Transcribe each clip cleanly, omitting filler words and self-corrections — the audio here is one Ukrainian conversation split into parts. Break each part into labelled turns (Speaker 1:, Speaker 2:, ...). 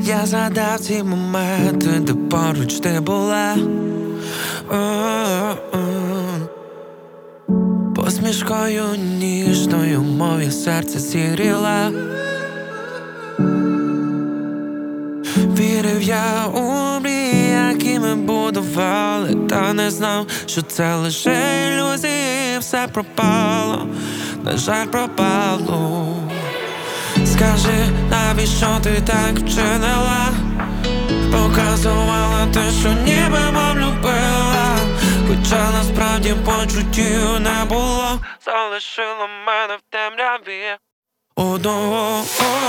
Speaker 1: Я згадав ці моменти, де поруч ти була. Посмішкою ніжною моє серце зігріла. Вірив я у мрії, які ми будували, та не знав, що це лише ілюзії, все пропало, на жаль, пропало. Скажи, навіщо ти так вчинила? Показувала те, що ніби мов любила, хоча насправді почуттів не було. Залишила мене в темряві. Одного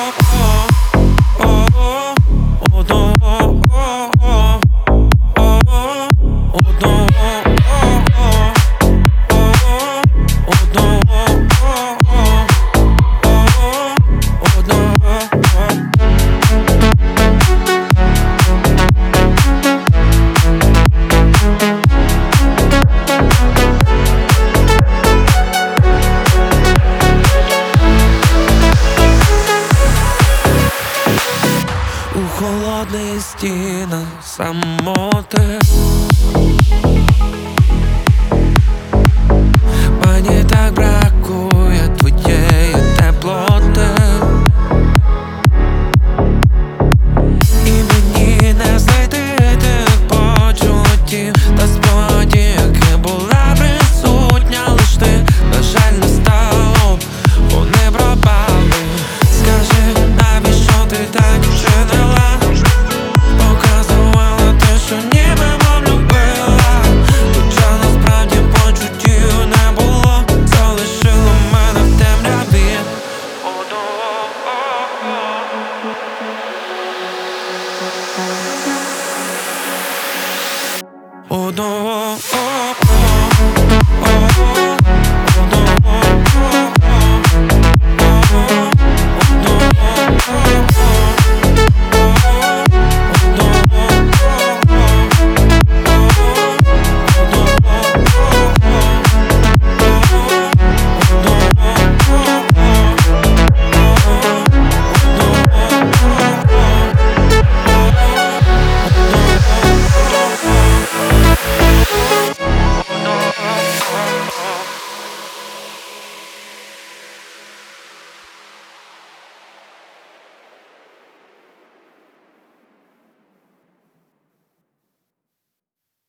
Speaker 1: у холодних стінах самоти. Мені так бракує твоєї теплоти, і мені не знайти тих почуттів та спогадів, які була присутня лиш ти. На жаль, не стало, вони пропали. Скажи, навіщо ти так вчинила? Показувала те, що ніби мов любила, хоча насправді почуттів не було. Залишила мене в темряві. Одного